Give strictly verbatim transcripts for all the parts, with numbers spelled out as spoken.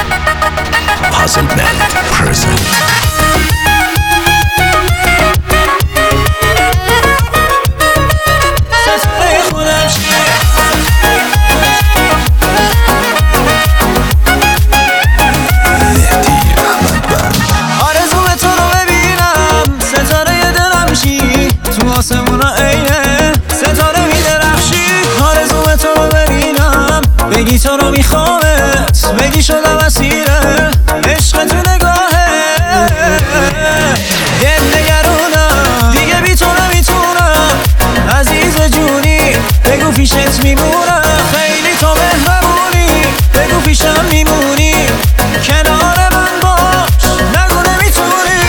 Puzzle Band present. آسمونا عینه ستاره میدرخشی، آرزوم تو رو ببینم، بگی تو رو میخوامت، بگی شدم اسیره عشق تو نگاهه. دل نگرونم دیگه بی تو نمیتونم، عزیز جونی بگو پیشت میمونم، خیلی تو مهربونی بگو پیشم میمونی، کنار من باش نگو نمیتونی.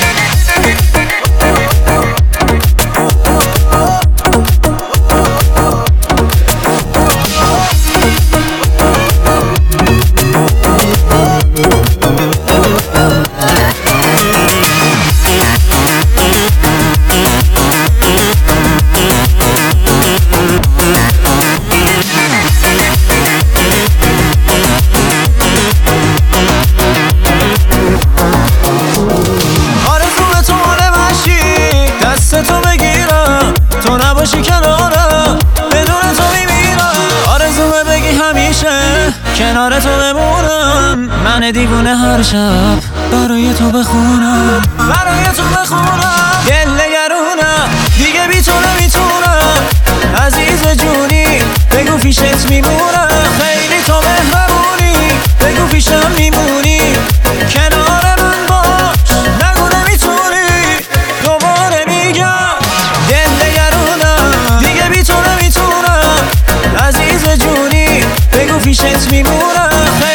تو بگیرم تو نباشی کنارم، بدون تو میمیرم، آرزومه بگی همیشه کنار تو بمونم، من دیوونه هر شب برای تو بخونم، برای تو بخونم. دل نگرونم دیگه بی تو نمیتونم، عزیز جونی بگو پیشت میمونم، خیلی تو مهربونی بگو پیشم میمونی، کنار من باش نگو نمیتونی. دوباره میگم دل نگرونم دیگه بی تو نمیتونم، عزیز جونی بگو پیشت میمونم.